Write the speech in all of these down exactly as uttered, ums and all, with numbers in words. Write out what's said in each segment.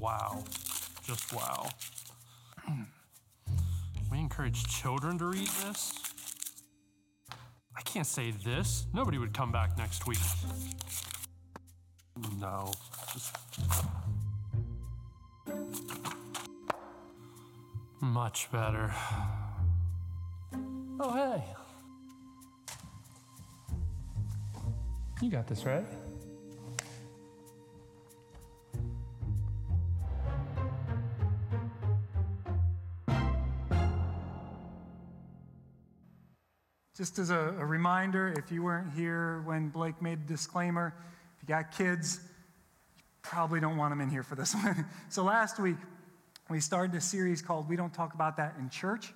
wow. Just wow. We encourage children to read this? I can't say this. Nobody would come back next week. No. Just... Much better. Oh, hey. You got this, right? Just as a, a reminder, if you weren't here when Blake made the disclaimer, if you got kids, you probably don't want them in here for this one. So last week, we started a series called We Don't Talk About That in Church.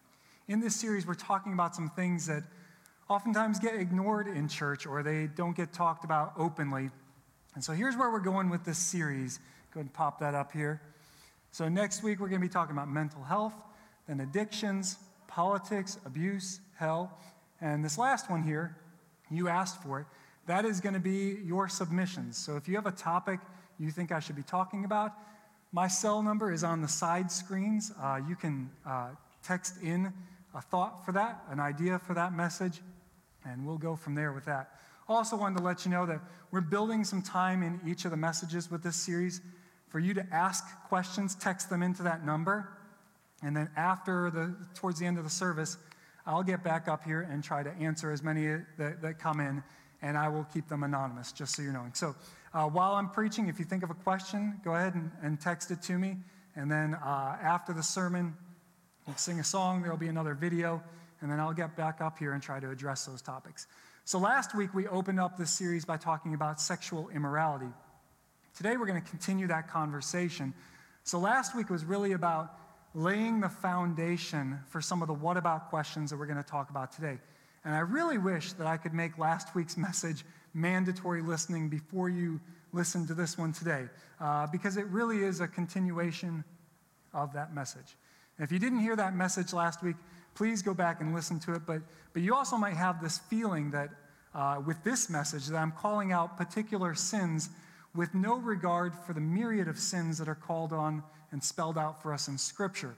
In this series, we're talking about some things that oftentimes get ignored in church or they don't get talked about openly. And so here's where we're going with this series. Go ahead and pop that up here. So next week, we're going to be talking about mental health, then addictions, politics, abuse, hell. And this last one here, you asked for it, that is going to be your submissions. So if you have a topic you think I should be talking about, my cell number is on the side screens. Uh, you can uh, text in a thought for that, an idea for that message, and we'll go from there with that. Also wanted to let you know that we're building some time in each of the messages with this series for you to ask questions, text them into that number. And then after the, towards the end of the service, I'll get back up here and try to answer as many that, that come in, and I will keep them anonymous, just so you're knowing. So uh, while I'm preaching, if you think of a question, go ahead and, and text it to me. And then uh, after the sermon, we'll sing a song, there'll be another video, and then I'll get back up here and try to address those topics. So last week, we opened up this series by talking about sexual immorality. Today, we're going to continue that conversation. So last week was really about laying the foundation for some of the what about questions that we're going to talk about today. And I really wish that I could make last week's message mandatory listening before you listen to this one today, uh, because it really is a continuation of that message. And if you didn't hear that message last week, please go back and listen to it. But, but you also might have this feeling that uh, with this message that I'm calling out particular sins with no regard for the myriad of sins that are called on and spelled out for us in Scripture.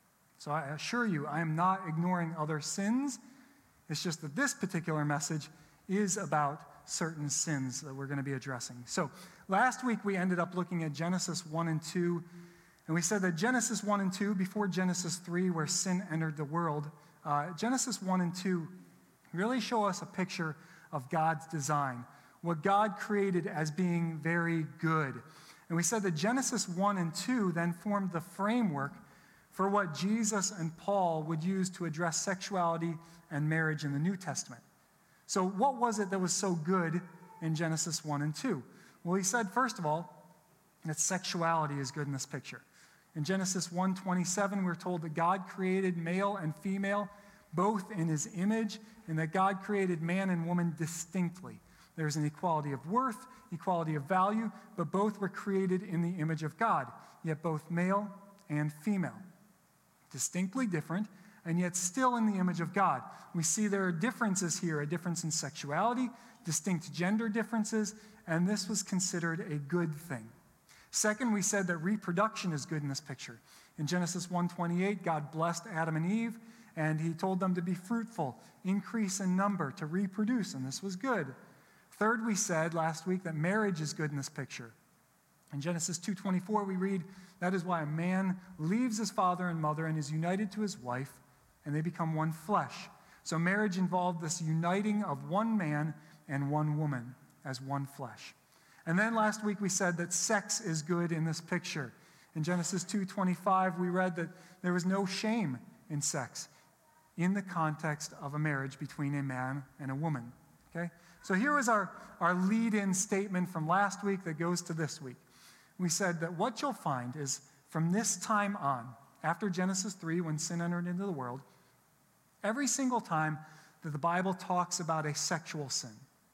So I assure you, I am not ignoring other sins. It's just that this particular message is about certain sins that we're going to be addressing. So last week we ended up looking at Genesis one and two, and we said that Genesis one and two, before Genesis three, where sin entered the world, uh, Genesis one and two really show us a picture of God's design, what God created as being very good. And we said that Genesis one and two then formed the framework for what Jesus and Paul would use to address sexuality and marriage in the New Testament. So what was it that was so good in Genesis one and two? Well, he said, first of all, that sexuality is good in this picture. In Genesis one twenty-seven, we're told that God created male and female both in his image, and that God created man and woman distinctly. There's an equality of worth, equality of value, but both were created in the image of God, yet both male and female. Distinctly different, and yet still in the image of God. We see there are differences here, a difference in sexuality, distinct gender differences, and this was considered a good thing. Second, we said that reproduction is good in this picture. In Genesis one twenty-eight, God blessed Adam and Eve, and he told them to be fruitful, increase in number, to reproduce, and this was good. Third, we said last week that marriage is good in this picture. In Genesis two twenty-four, we read, that is why a man leaves his father and mother and is united to his wife, and they become one flesh. So marriage involved this uniting of one man and one woman as one flesh. And then last week we said that sex is good in this picture. In Genesis two twenty-five, we read that there was no shame in sex in the context of a marriage between a man and a woman. Okay? So here was our, our lead-in statement from last week that goes to this week. We said that what you'll find is from this time on, after Genesis three, when sin entered into the world, every single time that the Bible talks about a sexual sin,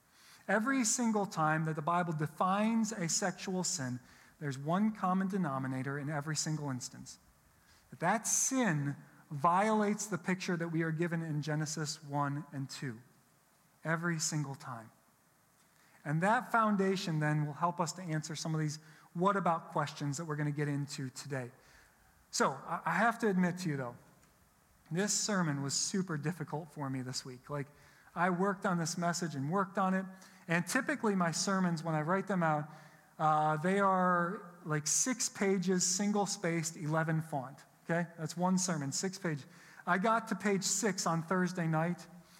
every single time that the Bible defines a sexual sin, there's one common denominator in every single instance. That that sin violates the picture that we are given in Genesis one and two. Every single time. And that foundation then will help us to answer some of these what about questions that we're going to get into today. So I have to admit to you, though, this sermon was super difficult for me this week. Like, I worked on this message and worked on it, and typically my sermons, when I write them out, uh, they are like six pages, single-spaced, eleven font, okay? That's one sermon, six pages. I got to page six on Thursday night,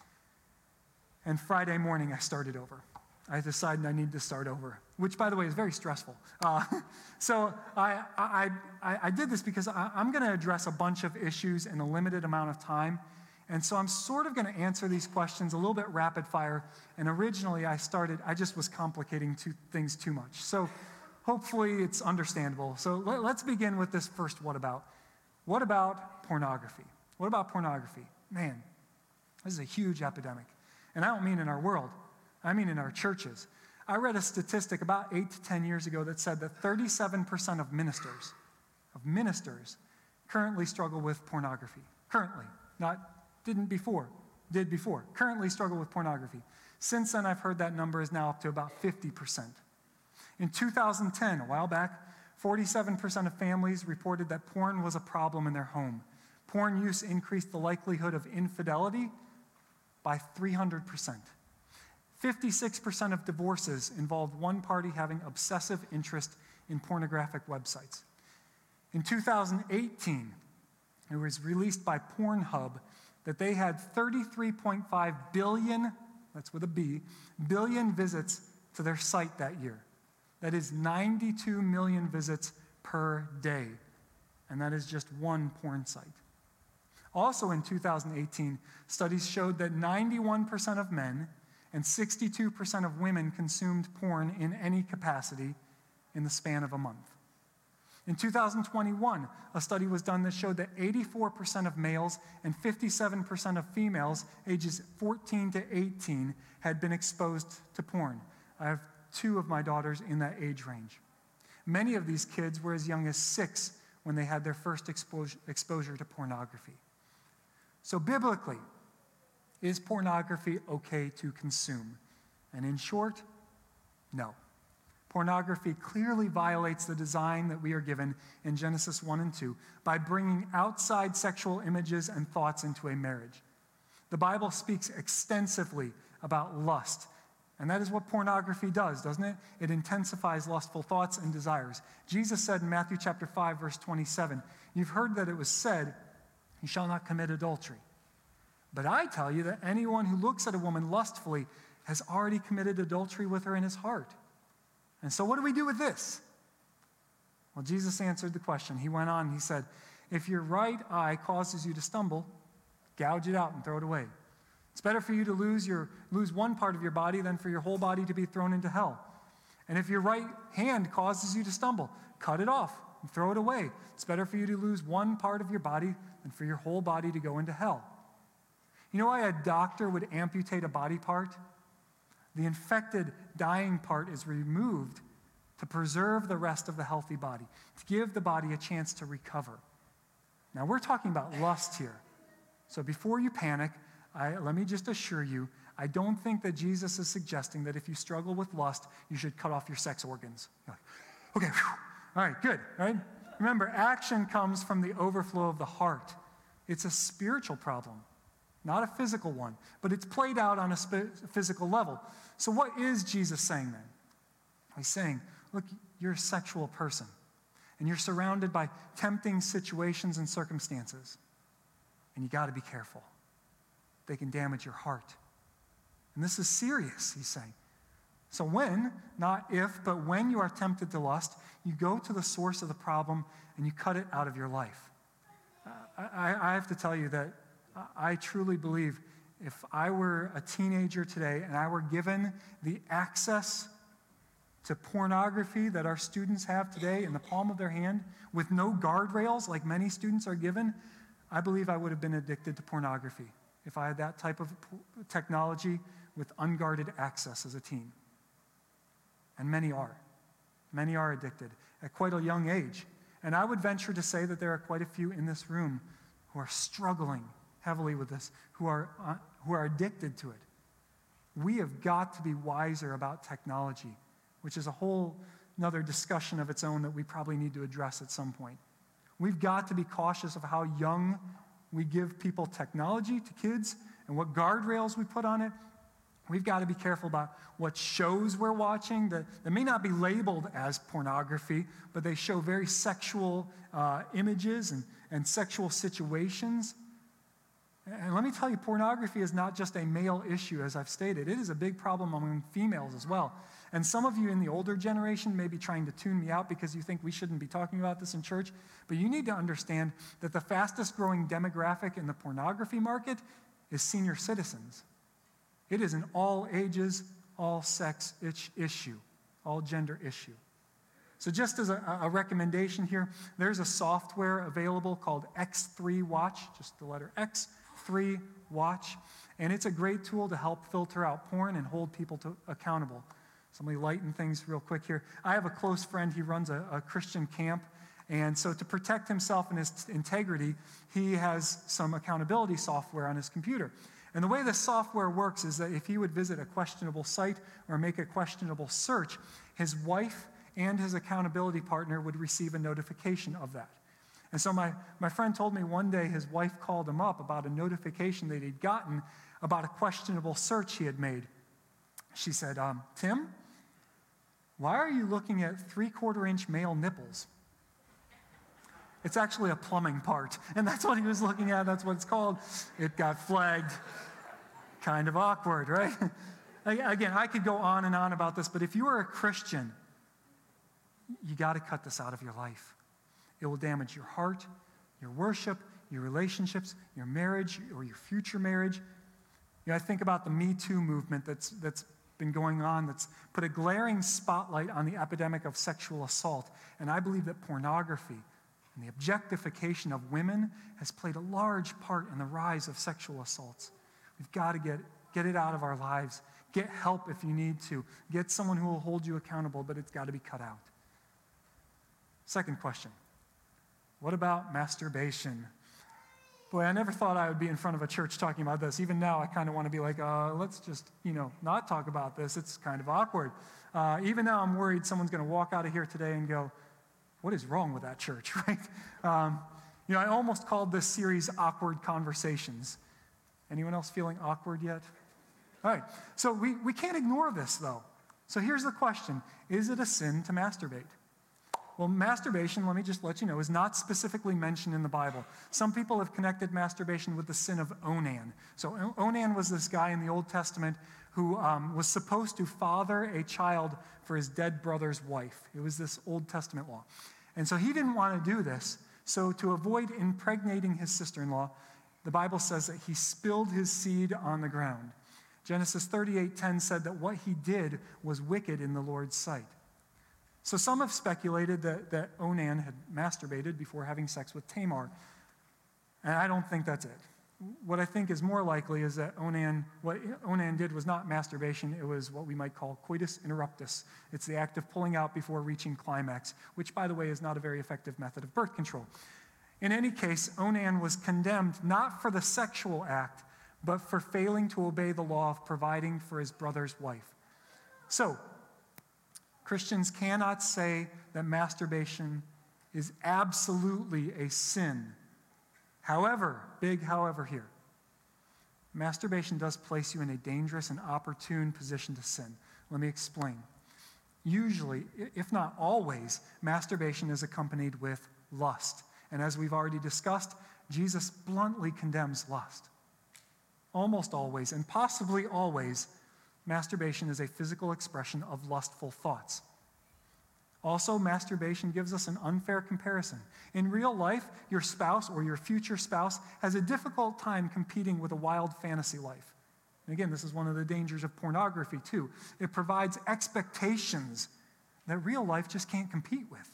and Friday morning I started over. I decided I need to start over, which, by the way, is very stressful. Uh, so I, I, I, I did this because I, I'm going to address a bunch of issues in a limited amount of time. And so I'm sort of going to answer these questions a little bit rapid fire. And originally I started, I just was complicating two things too much. So hopefully it's understandable. So let, let's begin with this first what about. What about pornography? What about pornography? Man, this is a huge epidemic. And I don't mean in our world. I mean in our churches. I read a statistic about eight to ten years ago that said that thirty-seven percent of ministers, of ministers, currently struggle with pornography. Currently, not didn't before, did before. Currently struggle with pornography. Since then, I've heard that number is now up to about fifty percent. In two thousand ten, a while back, forty-seven percent of families reported that porn was a problem in their home. Porn use increased the likelihood of infidelity by three hundred percent. fifty-six percent of divorces involved one party having obsessive interest in pornographic websites. In two thousand eighteen, it was released by Pornhub that they had thirty-three point five billion, that's with a B, billion visits to their site that year. That is ninety-two million visits per day. And that is just one porn site. Also in two thousand eighteen, studies showed that ninety-one percent of men and sixty-two percent of women consumed porn in any capacity in the span of a month. In two thousand twenty-one, a study was done that showed that eighty-four percent of males and fifty-seven percent of females ages fourteen to eighteen had been exposed to porn. I have two of my daughters in that age range. Many of these kids were as young as six when they had their first exposure, exposure to pornography. So biblically, is pornography okay to consume? And in short, no. Pornography clearly violates the design that we are given in Genesis one and two by bringing outside sexual images and thoughts into a marriage. The Bible speaks extensively about lust, and that is what pornography does, doesn't it? It intensifies lustful thoughts and desires. Jesus said in Matthew chapter five, verse twenty-seven, "You've heard that it was said, 'You shall not commit adultery.' But I tell you that anyone who looks at a woman lustfully has already committed adultery with her in his heart." And so what do we do with this? Well, Jesus answered the question. He went on, he said, "If your right eye causes you to stumble, gouge it out and throw it away. It's better for you to lose your lose one part of your body than for your whole body to be thrown into hell. And if your right hand causes you to stumble, cut it off and throw it away. It's better for you to lose one part of your body than for your whole body to go into hell." You know why a doctor would amputate a body part? The infected, dying part is removed to preserve the rest of the healthy body, to give the body a chance to recover. Now, we're talking about lust here. So before you panic, I, let me just assure you, I don't think that Jesus is suggesting that if you struggle with lust, you should cut off your sex organs. You're like, okay, whew. All right, good, right? Remember, action comes from the overflow of the heart. It's a spiritual problem, not a physical one, but it's played out on a sp- physical level. So what is Jesus saying then? He's saying, look, you're a sexual person, and you're surrounded by tempting situations and circumstances, and you got to be careful. They can damage your heart. And this is serious, he's saying. So when, not if, but when you are tempted to lust, you go to the source of the problem and you cut it out of your life. I, I have to tell you that I truly believe if I were a teenager today and I were given the access to pornography that our students have today in the palm of their hand with no guardrails like many students are given, I believe I would have been addicted to pornography if I had that type of technology with unguarded access as a teen. And many are. Many are addicted at quite a young age. And I would venture to say that there are quite a few in this room who are struggling heavily with this, who are, uh, who are addicted to it. We have got to be wiser about technology, which is a whole another discussion of its own that we probably need to address at some point. We've got to be cautious of how young we give people technology, to kids, and what guardrails we put on it. We've got to be careful about what shows we're watching that, that may not be labeled as pornography, but they show very sexual uh, images and, and sexual situations. And let me tell you, pornography is not just a male issue, as I've stated. It is a big problem among females as well. And some of you in the older generation may be trying to tune me out because you think we shouldn't be talking about this in church. But you need to understand that the fastest growing demographic in the pornography market is senior citizens. It is an all ages, all sex issue, all gender issue. So just as a, a recommendation here, there's a software available called X three Watch, just the letter X three Watch, and it's a great tool to help filter out porn and hold people to, accountable. So let me lighten things real quick here. I have a close friend, he runs a, a Christian camp, and so to protect himself and his integrity, he has some accountability software on his computer. And the way this software works is that if he would visit a questionable site or make a questionable search, his wife and his accountability partner would receive a notification of that. And so my, my friend told me one day his wife called him up about a notification that he'd gotten about a questionable search he had made. She said, um, Tim, why are you looking at three-quarter inch male nipples? It's actually a plumbing part, and that's what he was looking at. That's what it's called. It got flagged. Kind of awkward, right? Again, I could go on and on about this, but if you are a Christian, you got to cut this out of your life. It will damage your heart, your worship, your relationships, your marriage, or your future marriage. You know, I think about the Me Too movement that's that's been going on, that's put a glaring spotlight on the epidemic of sexual assault, and I believe that pornography and the objectification of women has played a large part in the rise of sexual assaults. We've got to get, get it out of our lives. Get help if you need to. Get someone who will hold you accountable, but it's got to be cut out. Second question, what about masturbation? Boy, I never thought I would be in front of a church talking about this. Even now, I kind of want to be like, uh, let's just, you know, not talk about this. It's kind of awkward. Uh, even now, I'm worried someone's going to walk out of here today and go, what is wrong with that church, right? Um, you know, I almost called this series Awkward Conversations. Anyone else feeling awkward yet? All right, so we, we can't ignore this, though. So here's the question. Is it a sin to masturbate? Well, masturbation, let me just let you know, is not specifically mentioned in the Bible. Some people have connected masturbation with the sin of Onan. So Onan was this guy in the Old Testament who um, was supposed to father a child for his dead brother's wife. It was this Old Testament law. And so he didn't want to do this. So to avoid impregnating his sister-in-law, the Bible says that he spilled his seed on the ground. Genesis thirty-eight ten said that what he did was wicked in the Lord's sight. So some have speculated that, that Onan had masturbated before having sex with Tamar. And I don't think that's it. What I think is more likely is that Onan, what Onan did was not masturbation, it was what we might call coitus interruptus. It's the act of pulling out before reaching climax, which, by the way, is not a very effective method of birth control. In any case, Onan was condemned not for the sexual act, but for failing to obey the law of providing for his brother's wife. So, Christians cannot say that masturbation is absolutely a sin. However, big however here, masturbation does place you in a dangerous and opportune position to sin. Let me explain. Usually, if not always, masturbation is accompanied with lust. And as we've already discussed, Jesus bluntly condemns lust. Almost always, and possibly always, masturbation is a physical expression of lustful thoughts. Also, masturbation gives us an unfair comparison. In real life, your spouse or your future spouse has a difficult time competing with a wild fantasy life. And again, this is one of the dangers of pornography, too. It provides expectations that real life just can't compete with.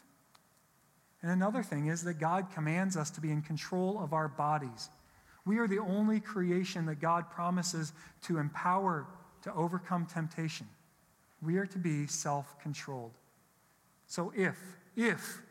And another thing is that God commands us to be in control of our bodies. We are the only creation that God promises to empower to overcome temptation. We are to be self-controlled. So if, if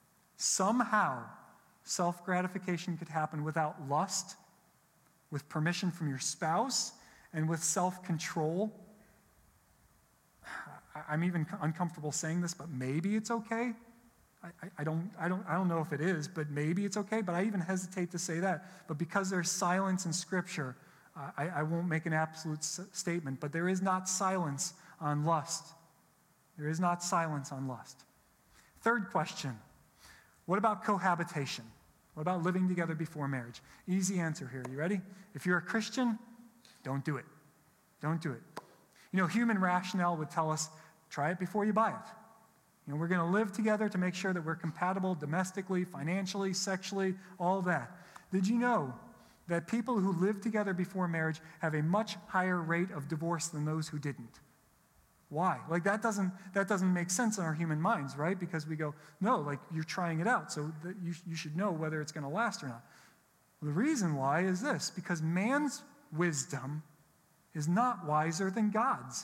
somehow self-gratification could happen without lust, with permission from your spouse, and with self-control, I, I'm even uncomfortable saying this, but maybe it's okay. I, I, I don't, I don't, I don't know if it is, but maybe it's okay. But I even hesitate to say that. But because there's silence in Scripture, uh, I, I won't make an absolute s- statement. But there is not silence on lust. There is not silence on lust. Third question, what about cohabitation? What about living together before marriage? Easy answer here. You ready? If you're a Christian, don't do it. Don't do it. You know, human rationale would tell us, try it before you buy it. You know, we're going to live together to make sure that we're compatible domestically, financially, sexually, all that. Did you know that people who live together before marriage have a much higher rate of divorce than those who didn't? Why? Like that doesn't that doesn't make sense in our human minds, right? Because we go, no, like you're trying it out, so that you, you should know whether it's going to last or not. Well, the reason why is this, because man's wisdom is not wiser than God's.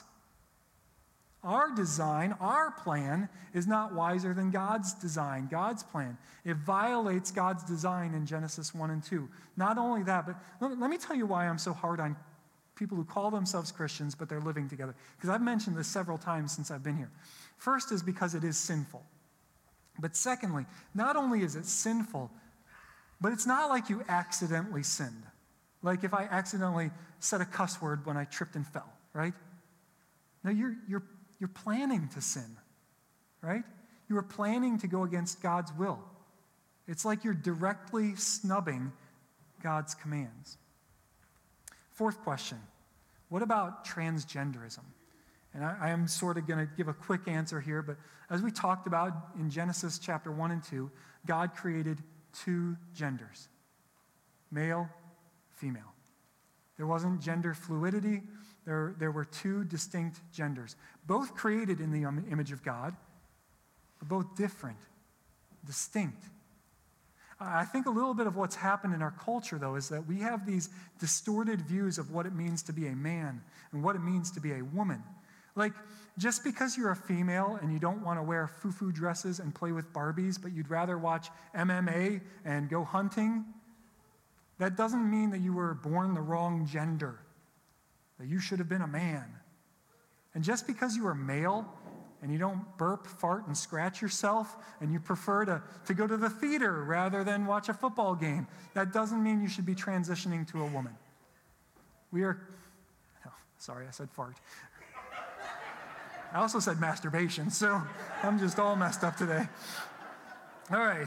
Our design, our plan, is not wiser than God's design, God's plan. It violates God's design in Genesis one and two. Not only that, but let, let me tell you why I'm so hard on people who call themselves Christians, but they're living together. Because I've mentioned this several times since I've been here. First is because it is sinful. But secondly, not only is it sinful, but it's not like you accidentally sinned. Like if I accidentally said a cuss word when I tripped and fell, right? No, you're, you're, you're planning to sin, right? You are planning to go against God's will. It's like you're directly snubbing God's commands. Fourth question, what about transgenderism? And I, I am sort of going to give a quick answer here, but as we talked about in Genesis chapter one and two, God created two genders, male, female. There wasn't gender fluidity. There, there were two distinct genders, both created in the image of God, but both different, distinct. I think a little bit of what's happened in our culture, though, is that we have these distorted views of what it means to be a man and what it means to be a woman. Like, just because you're a female and you don't want to wear foo-foo dresses and play with Barbies, but you'd rather watch M M A and go hunting, that doesn't mean that you were born the wrong gender, that you should have been a man. And just because you are male and you don't burp, fart, and scratch yourself, and you prefer to, to go to the theater rather than watch a football game, that doesn't mean you should be transitioning to a woman. We are, oh, sorry, I said fart. I also said masturbation, so I'm just all messed up today. All right.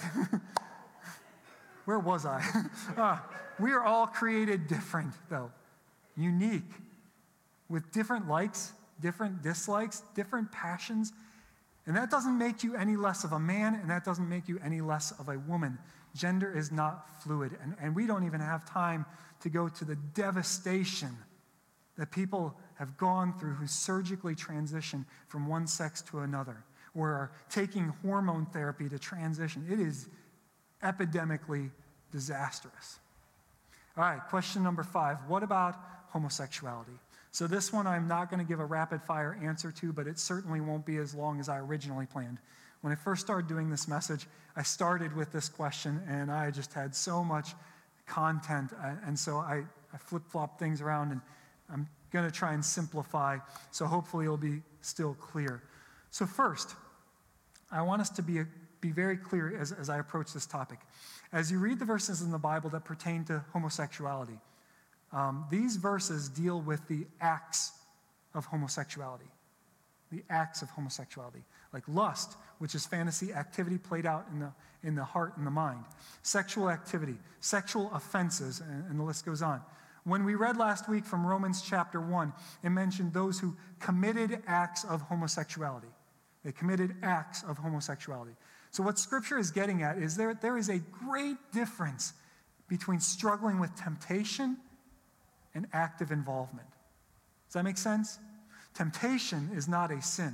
Where was I? uh, we are all created different, though, unique, with different likes, different dislikes, different passions. And that doesn't make you any less of a man, and that doesn't make you any less of a woman. Gender is not fluid, and, and we don't even have time to go to the devastation that people have gone through who surgically transition from one sex to another, or are taking hormone therapy to transition. It is epidemically disastrous. All right, question number five. What about homosexuality? So this one I'm not going to give a rapid-fire answer to, but it certainly won't be as long as I originally planned. When I first started doing this message, I started with this question, and I just had so much content, and so I, I flip-flopped things around, and I'm going to try and simplify, so hopefully it'll be still clear. So first, I want us to be, be very clear as, as I approach this topic. As you read the verses in the Bible that pertain to homosexuality, Um, these verses deal with the acts of homosexuality. The acts of homosexuality. Like lust, which is fantasy activity played out in the, in the heart and the mind. Sexual activity, sexual offenses, and, and the list goes on. When we read last week from Romans chapter one, it mentioned those who committed acts of homosexuality. They committed acts of homosexuality. So what Scripture is getting at is there, there is a great difference between struggling with temptation and active involvement. Does that make sense? Temptation is not a sin.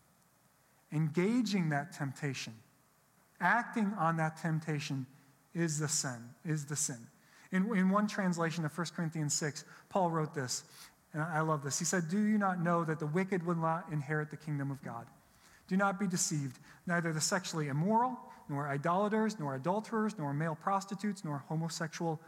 Engaging that temptation, acting on that temptation is the sin, is the sin. In, in one translation of First Corinthians six, Paul wrote this, and I love this. He said, "Do you not know that the wicked will not inherit the kingdom of God? Do not be deceived. Neither the sexually immoral, nor idolaters, nor adulterers, nor male prostitutes, nor homosexual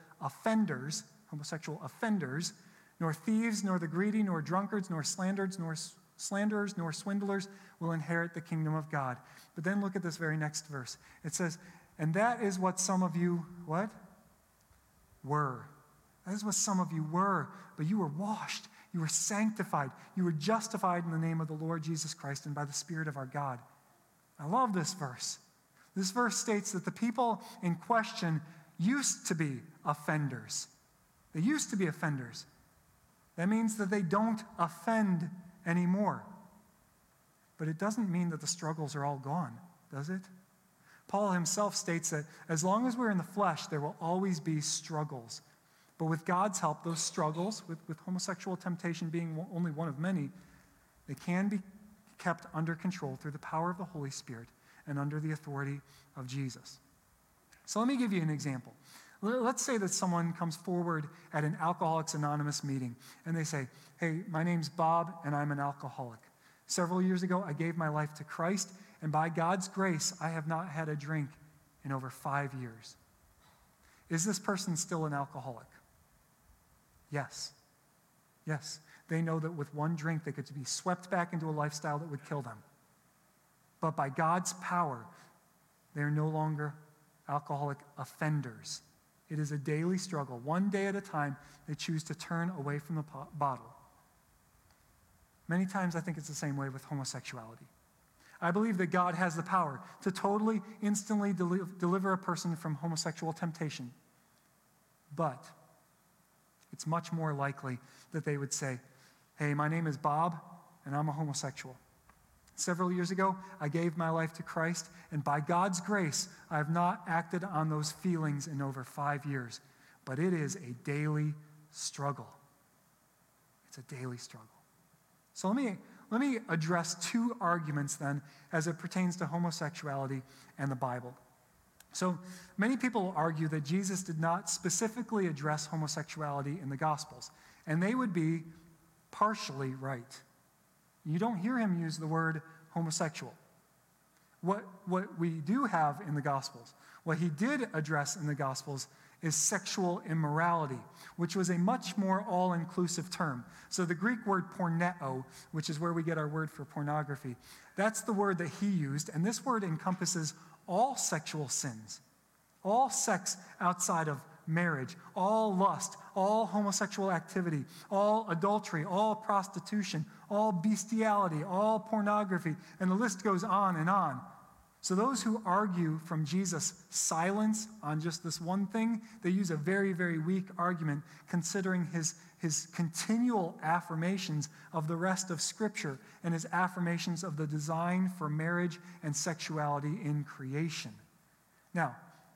offenders, homosexual offenders, nor thieves, nor the greedy, nor drunkards, nor slanderers, nor slanderers nor swindlers will inherit the kingdom of God. But then look at this very next verse. It says, and that is what some of you, what? Were. That is what some of you were, but you were washed, you were sanctified, you were justified in the name of the Lord Jesus Christ and by the Spirit of our God. I love this verse. This verse states that the people in question used to be offenders. They used to be offenders. That means that they don't offend anymore. But it doesn't mean that the struggles are all gone, does it? Paul himself states that as long as we're in the flesh, there will always be struggles. But with God's help, those struggles, with, with homosexual temptation being only one of many, they can be kept under control through the power of the Holy Spirit and under the authority of Jesus. So let me give you an example. Let's say that someone comes forward at an Alcoholics Anonymous meeting and they say, hey, my name's Bob and I'm an alcoholic. Several years ago, I gave my life to Christ, and by God's grace, I have not had a drink in over five years. Is this person still an alcoholic? Yes. Yes. They know that with one drink, they could be swept back into a lifestyle that would kill them. But by God's power, they are no longer alcoholic offenders. It is a daily struggle. One day at a time, they choose to turn away from the po- bottle. Many times, I think it's the same way with homosexuality. I believe that God has the power to totally, instantly deli- deliver a person from homosexual temptation. But it's much more likely that they would say, hey, my name is Bob, and I'm a homosexual. Several years ago, I gave my life to Christ, and by God's grace, I have not acted on those feelings in over five years. But it is a daily struggle. It's a daily struggle. So let me, let me address two arguments then as it pertains to homosexuality and the Bible. So many people argue that Jesus did not specifically address homosexuality in the Gospels, and they would be partially right. You don't hear him use the word homosexual. What, what we do have in the Gospels, what he did address in the Gospels is sexual immorality, which was a much more all-inclusive term. So the Greek word porneo, which is where we get our word for pornography, that's the word that he used, and this word encompasses all sexual sins, all sex outside of marriage, all lust, all homosexual activity, all adultery, all prostitution, all bestiality, all pornography, and the list goes on and on. So those who argue from Jesus' silence on just this one thing, they use a very, very weak argument considering his, his continual affirmations of the rest of Scripture and his affirmations of the design for marriage and sexuality in creation. Now,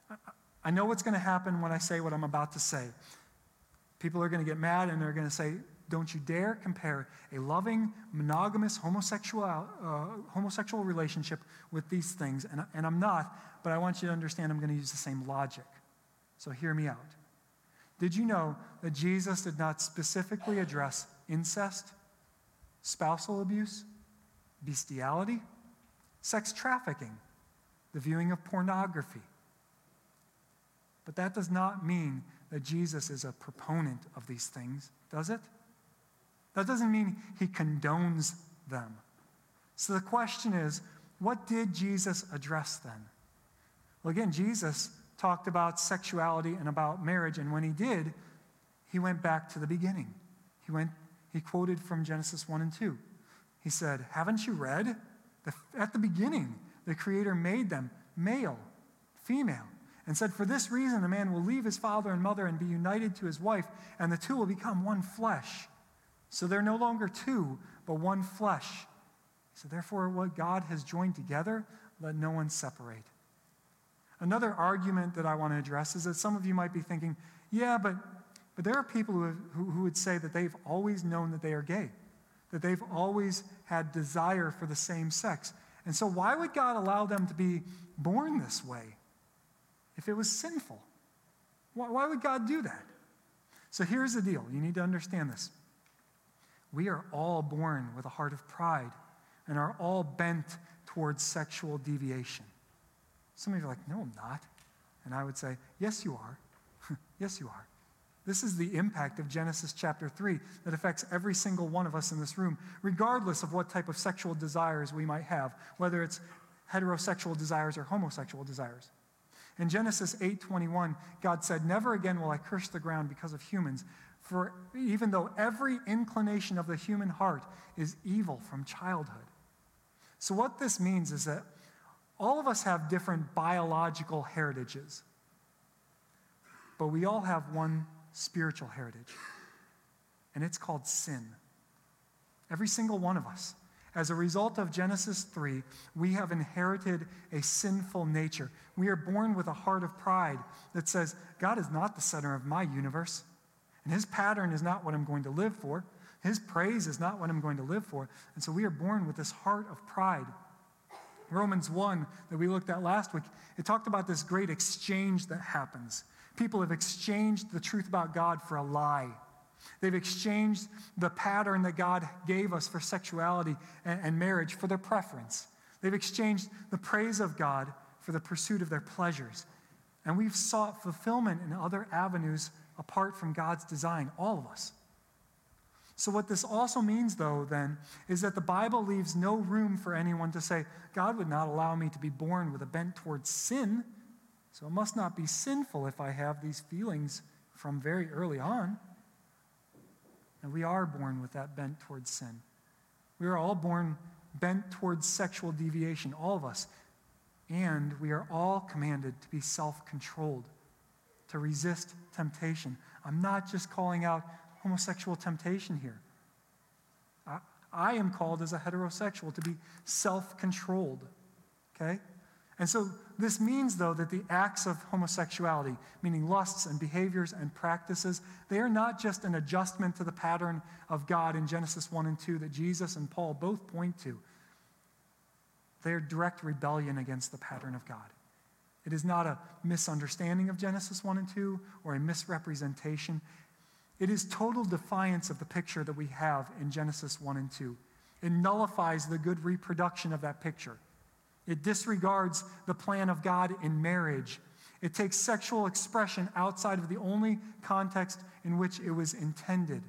I know what's going to happen when I say what I'm about to say. People are going to get mad and they're going to say, don't you dare compare a loving, monogamous homosexual, uh, homosexual relationship with these things. And, and I'm not, but I want you to understand I'm going to use the same logic. So hear me out. Did you know that Jesus did not specifically address incest, spousal abuse, bestiality, sex trafficking, the viewing of pornography? But that does not mean that Jesus is a proponent of these things, does it? That doesn't mean he condones them. So the question is, what did Jesus address then? Well, again, Jesus talked about sexuality and about marriage, and when he did, he went back to the beginning. He went, he quoted from Genesis one and two. He said, haven't you read? The, at the beginning, the Creator made them male, female, and said, for this reason, a man will leave his father and mother and be united to his wife, and the two will become one flesh. So they're no longer two, but one flesh. So therefore, what God has joined together, let no one separate. Another argument that I want to address is that some of you might be thinking, yeah, but, but there are people who, have, who, who would say that they've always known that they are gay, that they've always had desire for the same sex. And so why would God allow them to be born this way if it was sinful? Why, why would God do that? So here's the deal. You need to understand this. We are all born with a heart of pride and are all bent towards sexual deviation. Some of you are like, no, I'm not. And I would say, yes, you are. Yes, you are. This is the impact of Genesis chapter three that affects every single one of us in this room, regardless of what type of sexual desires we might have, whether it's heterosexual desires or homosexual desires. In Genesis eight twenty-one, God said, "Never again will I curse the ground because of humans, for even though every inclination of the human heart is evil from childhood." So what this means is that all of us have different biological heritages, but we all have one spiritual heritage, and it's called sin. Every single one of us. As a result of Genesis three, we have inherited a sinful nature. We are born with a heart of pride that says, God is not the center of my universe, and his pattern is not what I'm going to live for. His praise is not what I'm going to live for. And so we are born with this heart of pride. Romans one, that we looked at last week, it talked about this great exchange that happens. People have exchanged the truth about God for a lie. They've exchanged the pattern that God gave us for sexuality and, and marriage for their preference. They've exchanged the praise of God for the pursuit of their pleasures. And we've sought fulfillment in other avenues apart from God's design, all of us. So what this also means, though, then, is that the Bible leaves no room for anyone to say, God would not allow me to be born with a bent towards sin, so it must not be sinful if I have these feelings from very early on. And we are born with that bent towards sin. We are all born bent towards sexual deviation, all of us. And we are all commanded to be self-controlled, to resist temptation. I'm not just calling out homosexual temptation here. I, I am called as a heterosexual to be self-controlled, okay? And so this means, though, that the acts of homosexuality, meaning lusts and behaviors and practices, they are not just an adjustment to the pattern of God in Genesis one and two that Jesus and Paul both point to. They are direct rebellion against the pattern of God. It is not a misunderstanding of Genesis one and two or a misrepresentation. It is total defiance of the picture that we have in Genesis one and two. It nullifies the good reproduction of that picture. It disregards the plan of God in marriage. It takes sexual expression outside of the only context in which it was intended.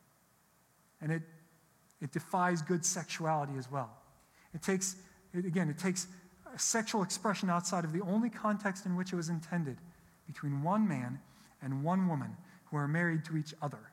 And it, it defies good sexuality as well. It takes, it, again, it takes sexual expression outside of the only context in which it was intended, between one man and one woman who are married to each other.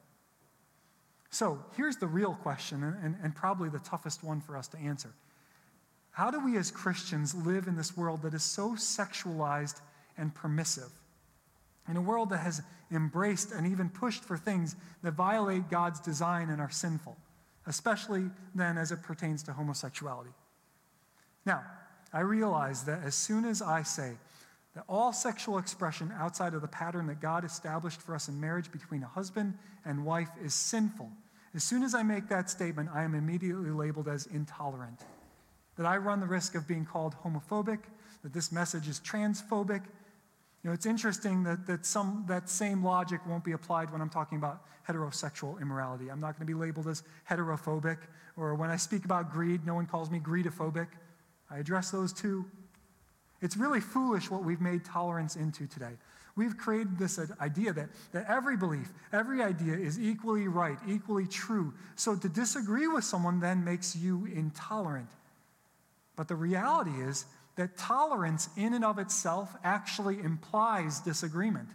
So here's the real question, and, and probably the toughest one for us to answer. How do we as Christians live in this world that is so sexualized and permissive? In a world that has embraced and even pushed for things that violate God's design and are sinful, especially then as it pertains to homosexuality. Now, I realize that as soon as I say that all sexual expression outside of the pattern that God established for us in marriage between a husband and wife is sinful, as soon as I make that statement, I am immediately labeled as intolerant. That I run the risk of being called homophobic, that this message is transphobic. You know, it's interesting that, that some that same logic won't be applied when I'm talking about heterosexual immorality. I'm not going to be labeled as heterophobic, or when I speak about greed, no one calls me greedophobic. I address those too. It's really foolish what we've made tolerance into today. We've created this idea that, that every belief, every idea is equally right, equally true. So to disagree with someone then makes you intolerant. But the reality is that tolerance in and of itself actually implies disagreement.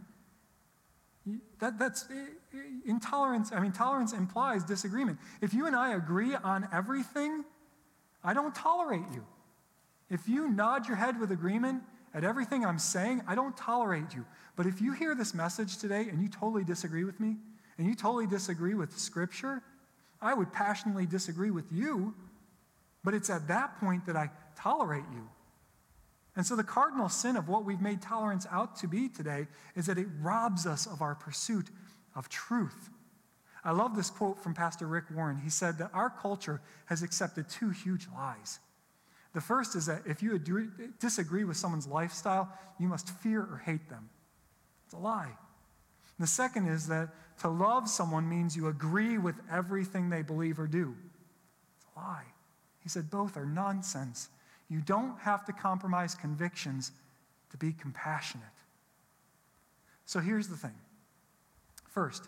That, that's intolerance. I mean, tolerance implies disagreement. If you and I agree on everything, I don't tolerate you. If you nod your head with agreement at everything I'm saying, I don't tolerate you. But if you hear this message today and you totally disagree with me, and you totally disagree with Scripture, I would passionately disagree with you. But it's at that point that I tolerate you. And so the cardinal sin of what we've made tolerance out to be today is that it robs us of our pursuit of truth. I love this quote from Pastor Rick Warren. He said that our culture has accepted two huge lies. The first is that if you disagree with someone's lifestyle, you must fear or hate them. It's a lie. And the second is that to love someone means you agree with everything they believe or do. It's a lie. He said both are nonsense. You don't have to compromise convictions to be compassionate. So here's the thing. First,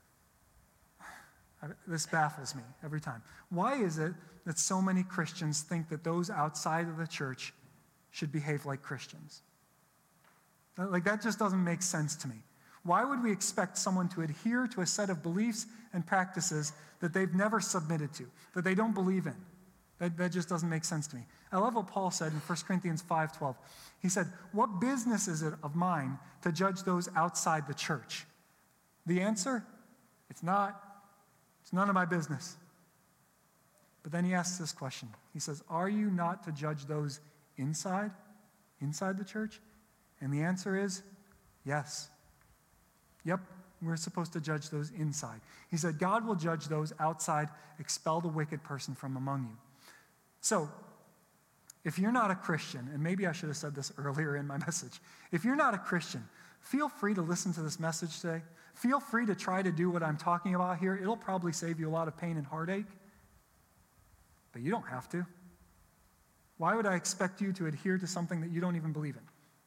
this baffles me every time. Why is it that so many Christians think that those outside of the church should behave like Christians? Like, that just doesn't make sense to me. Why would we expect someone to adhere to a set of beliefs and practices that they've never submitted to, that they don't believe in? That, that just doesn't make sense to me. I love what Paul said in First Corinthians five twelve. He said, "What business is it of mine to judge those outside the church?" The answer? It's not. It's none of my business. But then he asks this question. He says, "Are you not to judge those inside, inside the church?" And the answer is, yes. Yep, we're supposed to judge those inside. He said, God will judge those outside, expel the wicked person from among you. So, if you're not a Christian, and maybe I should have said this earlier in my message, if you're not a Christian, feel free to listen to this message today. Feel free to try to do what I'm talking about here. It'll probably save you a lot of pain and heartache, but you don't have to. Why would I expect you to adhere to something that you don't even believe in?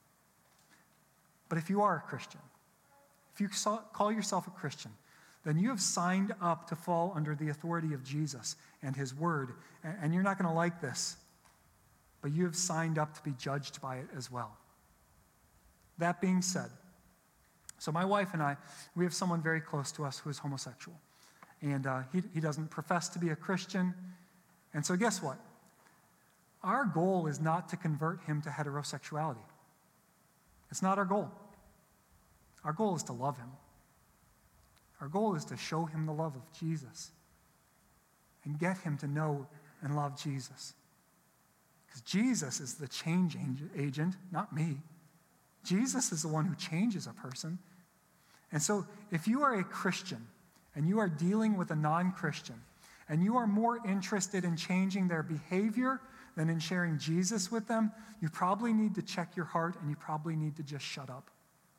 But if you are a Christian, if you call yourself a Christian, then you have signed up to fall under the authority of Jesus and his word. And you're not going to like this, but you have signed up to be judged by it as well. That being said, so my wife and I, we have someone very close to us who is homosexual. And uh, he, he doesn't profess to be a Christian. And so guess what? Our goal is not to convert him to heterosexuality. It's not our goal. Our goal is to love him. Our goal is to show him the love of Jesus and get him to know and love Jesus. Because Jesus is the change agent, not me. Jesus is the one who changes a person. And so if you are a Christian and you are dealing with a non-Christian and you are more interested in changing their behavior than in sharing Jesus with them, you probably need to check your heart and you probably need to just shut up.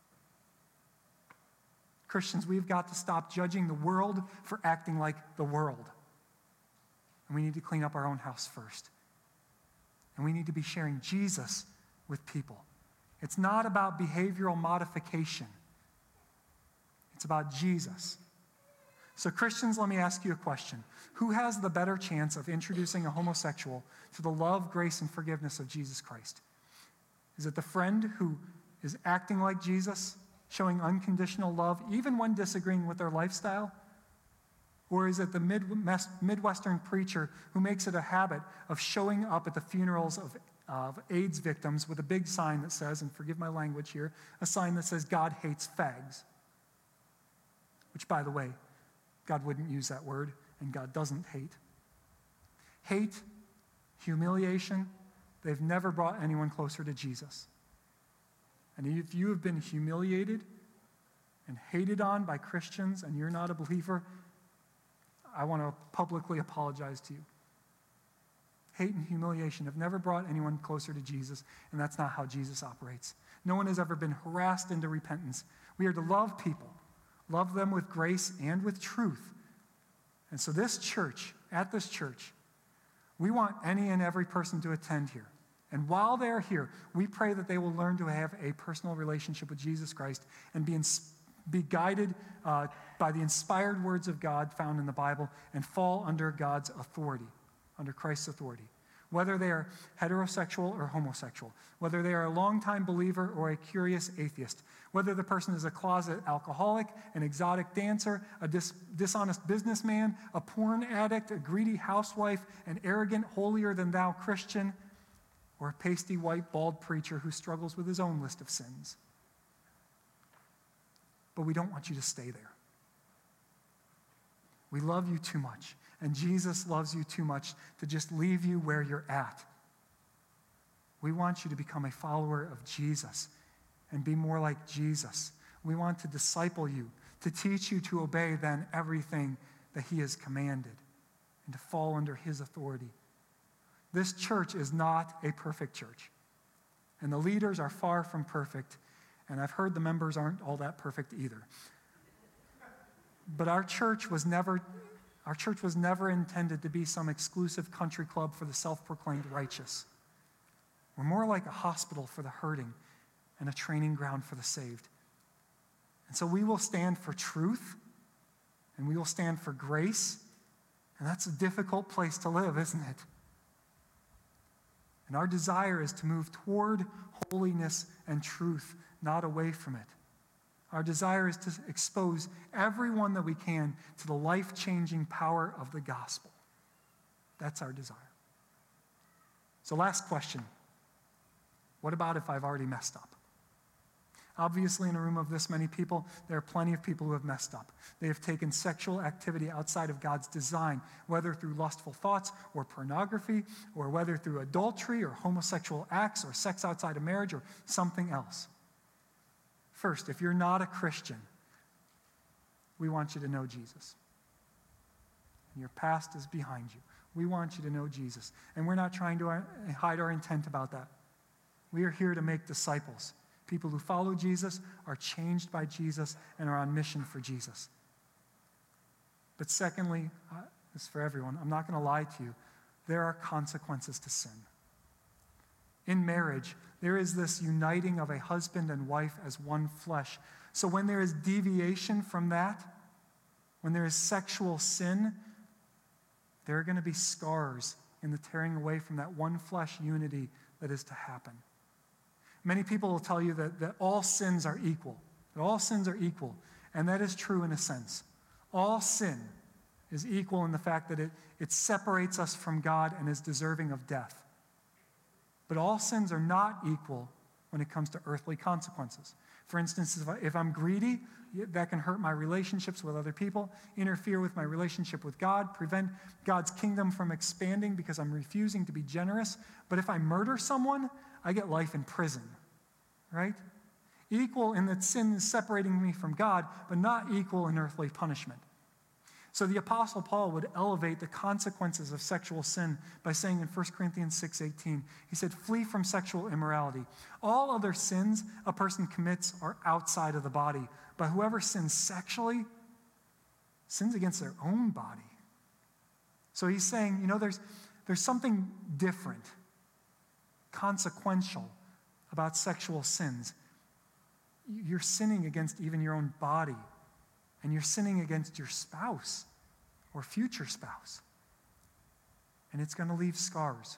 Christians, we've got to stop judging the world for acting like the world. And we need to clean up our own house first. And we need to be sharing Jesus with people. It's not about behavioral modification. It's about Jesus. So Christians, let me ask you a question. Who has the better chance of introducing a homosexual to the love, grace, and forgiveness of Jesus Christ? Is it the friend who is acting like Jesus, showing unconditional love even when disagreeing with their lifestyle? Or is it the Midwestern preacher who makes it a habit of showing up at the funerals of, uh, of AIDS victims with a big sign that says, and forgive my language here, a sign that says, God hates fags? Which, by the way, God wouldn't use that word, and God doesn't hate. Hate, humiliation, they've never brought anyone closer to Jesus. And if you have been humiliated and hated on by Christians and you're not a believer, I want to publicly apologize to you. Hate and humiliation have never brought anyone closer to Jesus, and that's not how Jesus operates. No one has ever been harassed into repentance. We are to love people, love them with grace and with truth. And so this church, at this church, we want any and every person to attend here. And while they're here, we pray that they will learn to have a personal relationship with Jesus Christ and be, ins- be guided uh, by the inspired words of God found in the Bible and fall under God's authority, under Christ's authority. Whether they are heterosexual or homosexual, whether they are a longtime believer or a curious atheist, whether the person is a closet alcoholic, an exotic dancer, a dis- dishonest businessman, a porn addict, a greedy housewife, an arrogant, holier-than-thou Christian, or a pasty, white, bald preacher who struggles with his own list of sins. But we don't want you to stay there. We love you too much, and Jesus loves you too much to just leave you where you're at. We want you to become a follower of Jesus and be more like Jesus. We want to disciple you, to teach you to obey then everything that he has commanded and to fall under his authority. This church is not a perfect church, and the leaders are far from perfect, and I've heard the members aren't all that perfect either. But our church was never, our church was never intended to be some exclusive country club for the self-proclaimed righteous. We're more like a hospital for the hurting and a training ground for the saved. And so we will stand for truth, and we will stand for grace, and that's a difficult place to live, isn't it? And our desire is to move toward holiness and truth, not away from it. Our desire is to expose everyone that we can to the life-changing power of the gospel. That's our desire. So last question. What about if I've already messed up? Obviously, in a room of this many people, there are plenty of people who have messed up. They have taken sexual activity outside of God's design, whether through lustful thoughts or pornography, or whether through adultery or homosexual acts or sex outside of marriage or something else. First, if you're not a Christian, we want you to know Jesus. And your past is behind you. We want you to know Jesus. And we're not trying to hide our intent about that. We are here to make disciples. People who follow Jesus are changed by Jesus and are on mission for Jesus. But secondly, uh, this is for everyone, I'm not going to lie to you, there are consequences to sin. In marriage, there is this uniting of a husband and wife as one flesh. So when there is deviation from that, when there is sexual sin, there are going to be scars in the tearing away from that one flesh unity that is to happen. Many people will tell you that, that all sins are equal, that all sins are equal, and that is true in a sense. All sin is equal in the fact that it, it separates us from God and is deserving of death. But all sins are not equal when it comes to earthly consequences. For instance, if, I, if I'm greedy, that can hurt my relationships with other people, interfere with my relationship with God, prevent God's kingdom from expanding because I'm refusing to be generous. But if I murder someone, I get life in prison, right? Equal in that sin is separating me from God, but not equal in earthly punishment. So the Apostle Paul would elevate the consequences of sexual sin by saying in First Corinthians six eighteen, he said, flee from sexual immorality. All other sins a person commits are outside of the body, but whoever sins sexually sins against their own body. So he's saying, you know, there's, there's something different, consequential about sexual sins. You're sinning against even your own body, and you're sinning against your spouse or future spouse. And it's going to leave scars.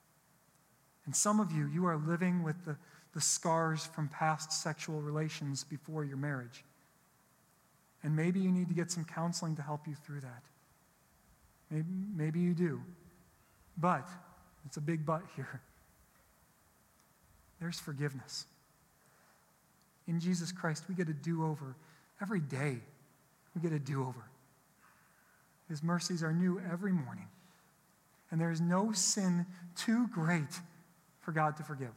And some of you, you are living with the, the scars from past sexual relations before your marriage. And maybe you need to get some counseling to help you through that. Maybe, maybe you do. But, it's a big but here. There's forgiveness. In Jesus Christ, we get a do-over every day. We get a do-over. His mercies are new every morning. And there is no sin too great for God to forgive.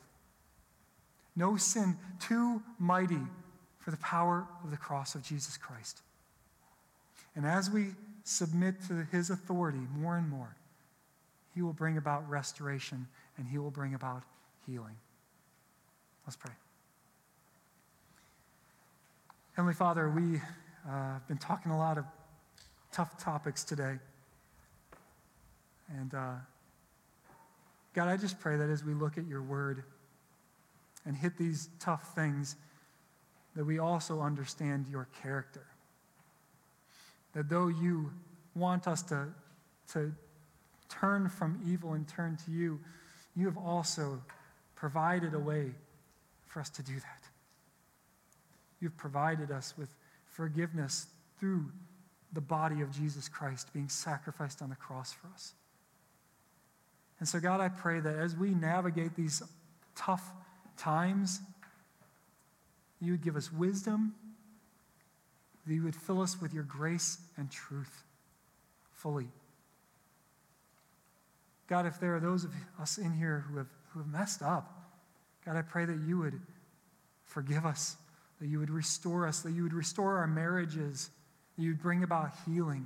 No sin too mighty for the power of the cross of Jesus Christ. And as we submit to his authority more and more, he will bring about restoration and he will bring about healing. Let's pray. Heavenly Father, we uh, have been talking a lot of tough topics today. And uh, God, I just pray that as we look at your word and hit these tough things, that we also understand your character. That though you want us to, to turn from evil and turn to you, you have also provided a way for us to do that. You've provided us with forgiveness through the body of Jesus Christ being sacrificed on the cross for us. And so, God, I pray that as we navigate these tough times, you would give us wisdom, that you would fill us with your grace and truth fully. God, if there are those of us in here who have, who have messed up, God, I pray that you would forgive us, that you would restore us, that you would restore our marriages, that you would bring about healing.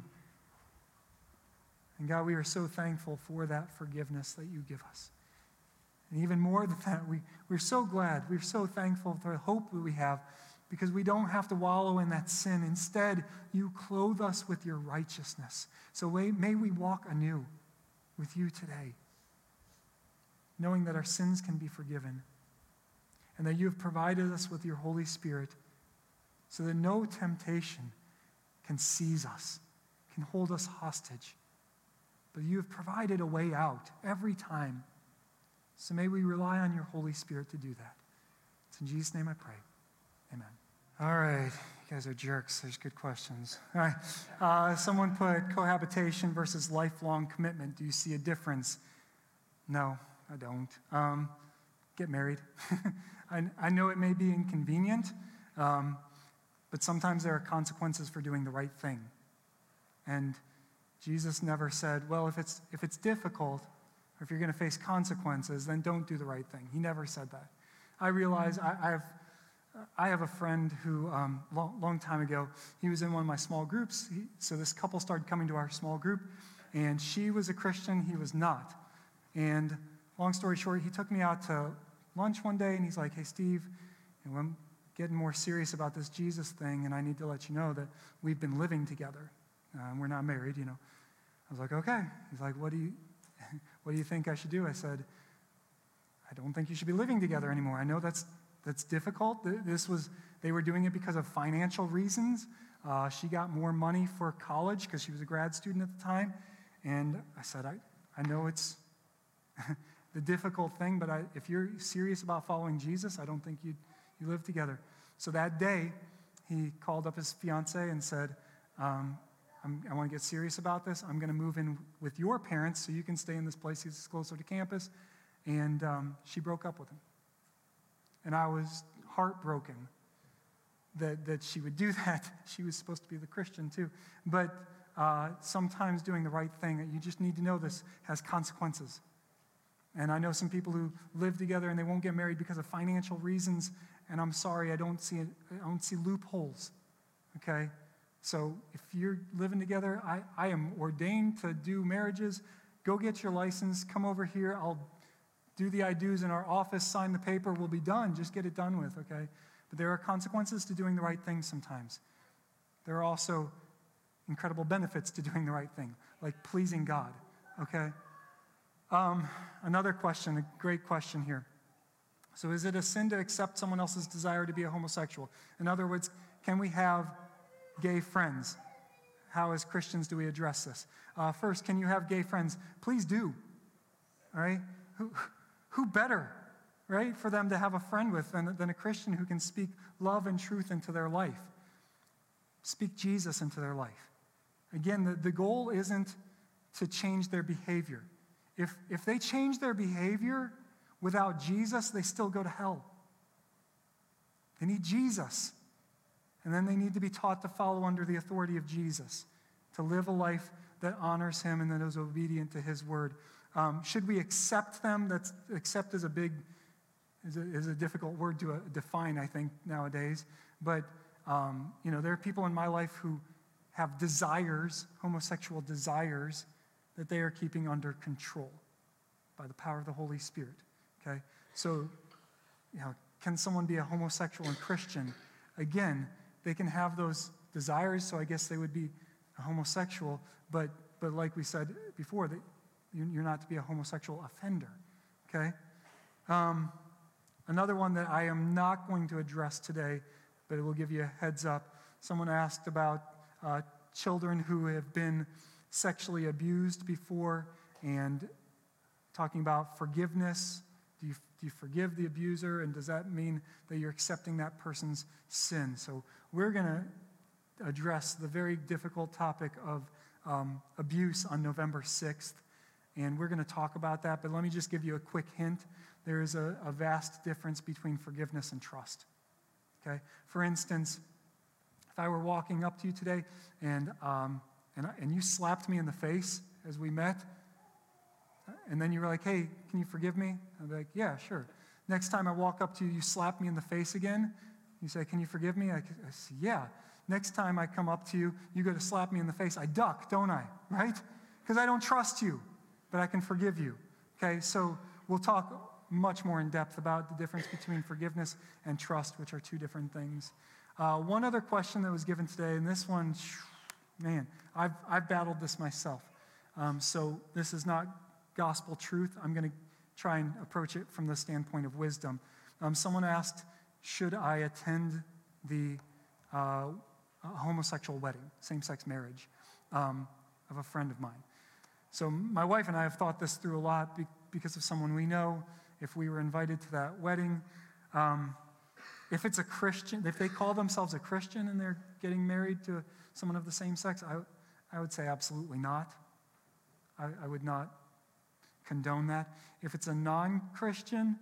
And God, we are so thankful for that forgiveness that you give us. And even more than that, we, we're so glad, we're so thankful for the hope that we have, because we don't have to wallow in that sin. Instead, you clothe us with your righteousness. So may, may we walk anew with you today, knowing that our sins can be forgiven, and that you have provided us with your Holy Spirit so that no temptation can seize us, can hold us hostage. But you have provided a way out every time. So may we rely on your Holy Spirit to do that. It's in Jesus' name I pray. Amen. All right. You guys are jerks. There's good questions. All right. Uh, someone put cohabitation versus lifelong commitment. Do you see a difference? No, I don't. Um, get married. I, I know it may be inconvenient, um, but sometimes there are consequences for doing the right thing. And Jesus never said, well, if it's if it's difficult, or if you're going to face consequences, then don't do the right thing. He never said that. I realize I, I have I have a friend who, um, long, long time ago, he was in one of my small groups. He, so this couple started coming to our small group, and she was a Christian, he was not. And long story short, he took me out to lunch one day, and he's like, hey, Steve, you know, I'm getting more serious about this Jesus thing, and I need to let you know that we've been living together. Uh, we're not married, you know. I was like, okay. He's like, what do you, what do you think I should do? I said, I don't think you should be living together anymore. I know that's that's difficult. This was, they were doing it because of financial reasons. Uh, she got more money for college because she was a grad student at the time. And I said, I, I know it's the difficult thing, but I, if you're serious about following Jesus, I don't think you you live together. So that day, he called up his fiance and said, um, I'm, I want to get serious about this. I'm going to move in with your parents so you can stay in this place. He's closer to campus. And um, she broke up with him. And I was heartbroken that, that she would do that. She was supposed to be the Christian too. But uh, sometimes doing the right thing, you just need to know this has consequences. And I know some people who live together and they won't get married because of financial reasons. And I'm sorry, I don't see I don't see loopholes. Okay? So if you're living together, I, I am ordained to do marriages. Go get your license. Come over here. I'll do the I do's in our office, sign the paper, we'll be done. Just get it done with, okay? But there are consequences to doing the right thing sometimes. There are also incredible benefits to doing the right thing, like pleasing God, okay? Um, another question, a great question here. So is it a sin to accept someone else's desire to be a homosexual? In other words, can we have gay friends? How as Christians do we address this? Uh, first, can you have gay friends? Please do, all right? Who, who better, right, for them to have a friend with than, than a Christian who can speak love and truth into their life, speak Jesus into their life. Again, the, the goal isn't to change their behavior. If, if they change their behavior without Jesus, they still go to hell. They need Jesus. And then they need to be taught to follow under the authority of Jesus, to live a life that honors him and that is obedient to his word. Um, should we accept them? That's accept is a big, is a, is a difficult word to uh, define, I think, nowadays. But, um, you know, there are people in my life who have desires, homosexual desires, that they are keeping under control by the power of the Holy Spirit, okay? So, you know, can someone be a homosexual and Christian? Again, they can have those desires, so I guess they would be a homosexual, but, but like we said before, that you're not to be a homosexual offender, okay? Um, another one that I am not going to address today, but it will give you a heads up. Someone asked about uh, children who have been sexually abused before and talking about forgiveness. Do you, do you forgive the abuser, and does that mean that you're accepting that person's sin? So we're going to address the very difficult topic of um, abuse on November sixth. And we're going to talk about that, but let me just give you a quick hint. There is a, a vast difference between forgiveness and trust, okay? For instance, if I were walking up to you today and, um, and, and you slapped me in the face as we met, and then you were like, hey, can you forgive me? I'd be like, yeah, sure. Next time I walk up to you, you slap me in the face again. You say, can you forgive me? I, I say, yeah. Next time I come up to you, you go to slap me in the face. I duck, don't I? Right? Because I don't trust you. But I can forgive you, okay? So we'll talk much more in depth about the difference between forgiveness and trust, which are two different things. Uh, one other question that was given today, and this one, man, I've, I've battled this myself. Um, so this is not gospel truth. I'm going to try and approach it from the standpoint of wisdom. Um, someone asked, should I attend the uh, a homosexual wedding, same-sex marriage, um, of a friend of mine. So my wife and I have thought this through a lot be- because of someone we know. If we were invited to that wedding, um, if it's a Christian, if they call themselves a Christian and they're getting married to someone of the same sex, I, I would say absolutely not. I, I would not condone that. If it's a non-Christian,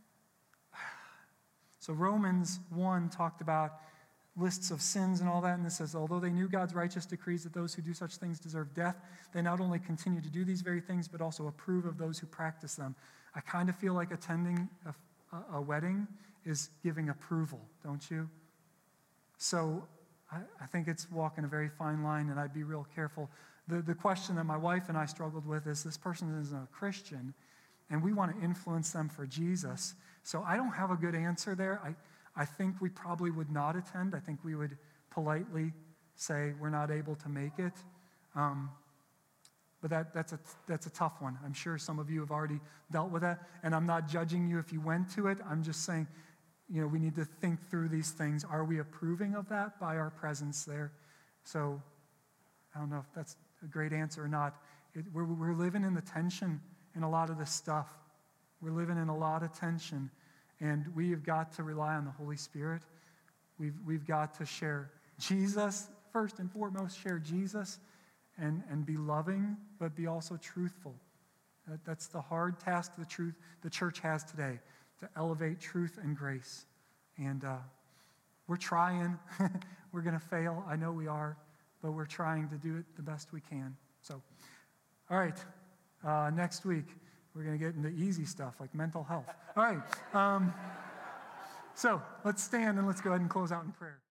so Romans one talked about lists of sins and all that, and it says, although they knew God's righteous decrees that those who do such things deserve death, they not only continue to do these very things, but also approve of those who practice them. I kind of feel like attending a, a wedding is giving approval, don't you? So I, I think it's walking a very fine line, and I'd be real careful. The, the question that my wife and I struggled with is this person isn't a Christian, and we want to influence them for Jesus. So I don't have a good answer there. I, I think we probably would not attend. I think we would politely say we're not able to make it. Um, but that, that's, a, that's a tough one. I'm sure some of you have already dealt with that, and I'm not judging you if you went to it. I'm just saying, you know, we need to think through these things. Are we approving of that by our presence there? So I don't know if that's a great answer or not. It, we're, we're living in the tension in a lot of this stuff. We're living in a lot of tension. And we have got to rely on the Holy Spirit. We've, we've got to share Jesus, first and foremost, share Jesus and, and be loving, but be also truthful. That, that's the hard task the, truth, the church has today, to elevate truth and grace. And uh, we're trying. We're going to fail. I know we are, but we're trying to do it the best we can. So, all right, uh, next week, we're going to get into easy stuff like mental health. All right. Um, so let's stand and let's go ahead and close out in prayer.